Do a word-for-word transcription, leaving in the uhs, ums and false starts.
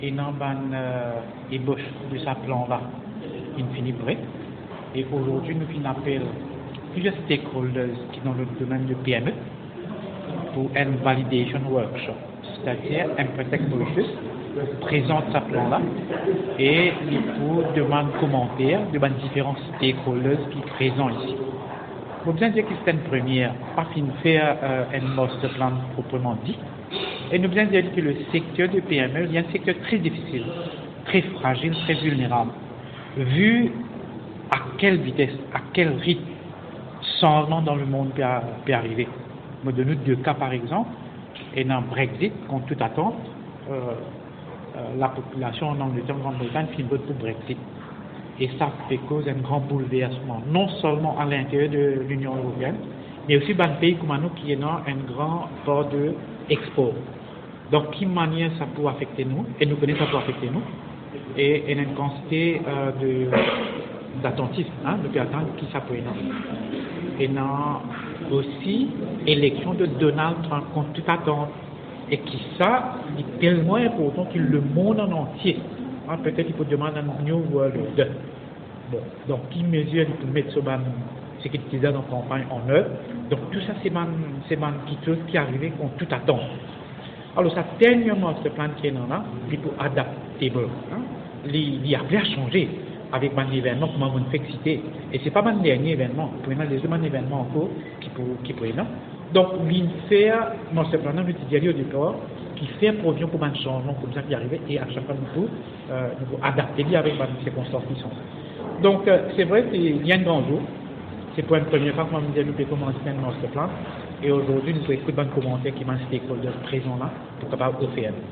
Et dans euh, ébauche de ce plan-là, il finit prêt. Et aujourd'hui, nous finissons appel plusieurs stakeholders qui sont dans le domaine de P M E pour un validation workshop. C'est-à-dire, un Improtech Mauritius présente ce plan-là et il faut demander commentaires de différents stakeholders qui sont présents ici. Il faut bien dire que c'est une première, pas fin de faire euh, un master plan proprement dit. Et nous bien dire que le secteur de P M E est un secteur très difficile, très fragile, très vulnérable. Vu à quelle vitesse, à quel rythme changement dans le monde peut, peut arriver. Je donne deux cas par exemple, et dans le Brexit, contre toute attente, euh, euh, la population en Angleterre, en Grande-Bretagne, finit vote pour Brexit. Et ça fait cause d'un grand bouleversement, non seulement à l'intérieur de l'Union européenne, mais aussi dans le pays comme nous qui est dans un grand port d'export. Donc, quelle manière ça peut affecter nous, et nous connaissons ça peut affecter nous, et, et une quantité euh, de, d'attentisme, hein, de attendre qui ça peut être. Et dans aussi l'élection de Donald Trump contre toute attente, et qui ça est tellement important que le monde en entier, hein, peut-être il faut demander un New World Order. Bon, donc, qui mesure il peut mettre ce ban sécurité dans la campagne en œuvre. Donc, tout ça, c'est ban, c'est ban petites choses qui arrivent contre toute attente. Alors, ça, dernièrement, ce plan qui est là, il faut adapter. Hein? Il y a plein à changer avec un événement comme on fait citer. Et ce n'est pas un dernier événement. Il y a des autres événements encore qui pourraient là. Donc, il fait, dans ce plan-là, nous disons au départ, qui fait provision pour un changement comme ça qui arrive et à chaque fois, nous pouvons euh, adapter avec les circonstances qui sont. Donc, euh, c'est vrai qu'il y a un grand jour. C'est pour une première fois que nous avons commencé dans ce plan. Et aujourd'hui, nous avons écouté un commentaire qui m'a stakeholder présent là pour capable de faire.